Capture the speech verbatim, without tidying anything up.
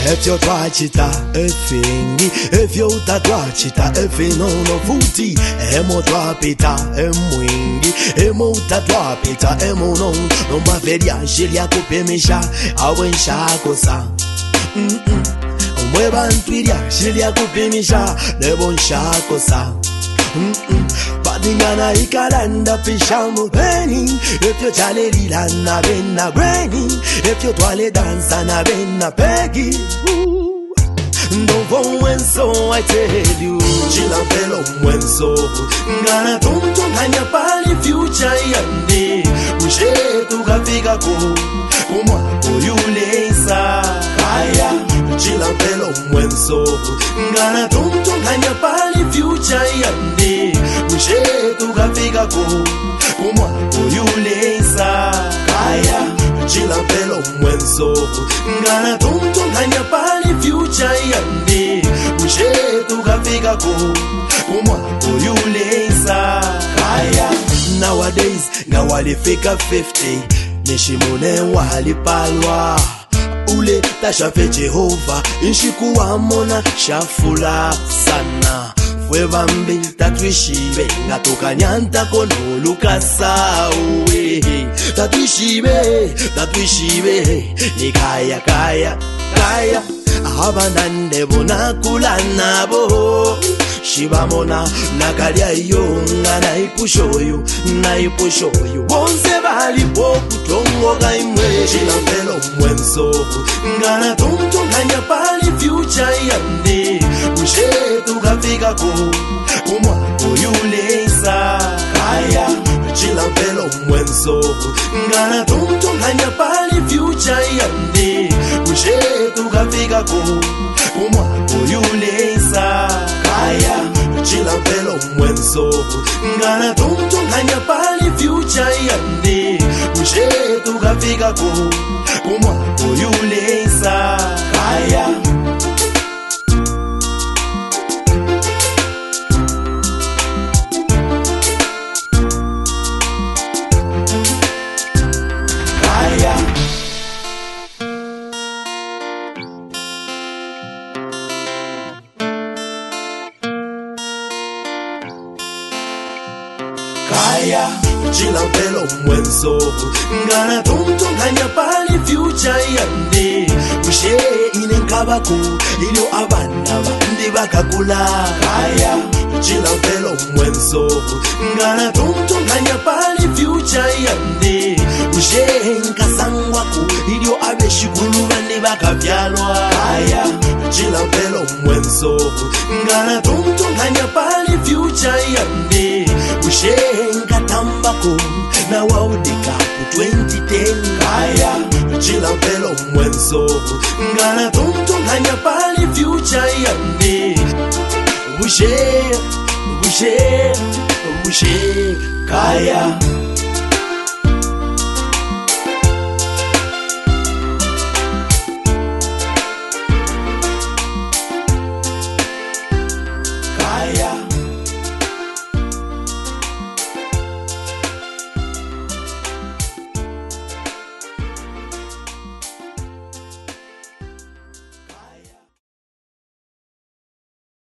If you watch it, a thing. If you that watch it, a thing on no footy. Emo drop it, a mwingi. Emo that drop it, a emo no. No ma veria, shelia kupe misha. Awen shako sa. Mm mm. Mweba ntwiria, shelia kupe misha. Nebon shako sa. Mm mm. Badingana ikalanda pishamu beni. If you jale lila na bena brainy. If you twale dansa na bena peggy. Don't go when so I tell you. Chila pelo when so. Ngana tonto kanya pali future yande. Ushe tukafika ko. Umwa kuyulesa. Kaya. Chila pelo when so. Ngana tonto kanya pali future yande. Ushe tukafika ko. Umwa kuyulesa. Kaya. Chila pelo when so. Ngana tonto kanya pali future yande. Ushe tukafika ko. Umwa kuyulesa. Kaya. Nowadays ngawalifika fifty. Nishimune walipalwa. Ule tashafe Jehova. Inshikuwa mona shafula sana. Fweva mbi tatwishibe. Ngatoka nyanta kono lukasa uwe. Tatwishibe, tatwishibe. Ni kaya kaya kaya. Abanande bona kula nabo. Shibamona nakalya yo ngana ipushoyo na ipushoyo bonse bali bokutongo gaimwe chilambelo mwenso ngana tonto kanya pali future yande ushe tukafika ko umwa kuyulesa kaya chilambelo mwenso ngana tonto kanya pali future yande ushe tukafika ko umwa kuyulesa kaya chilambelo mwenso ngana tonto kanya pali future yande ushe tukafika ko umwa kuyulesa kaya kaya kaya chilambelo mwenso ngana tonto kanya pali future yande ushe inenkabako ilio abana bandi bakakula kaya chilambelo mwenso ngana tonto kanya pali future yande ushe nkasangwako ilio abeshikulu bandi bakavyalwa kaya chilambelo mwenso ngana tonto kanya pali future yande ushe nkatambako na waudika ku twenty ten kaya chilambelo mwenso ngana tonto kanya pali future yande ushe ushe ushe kaya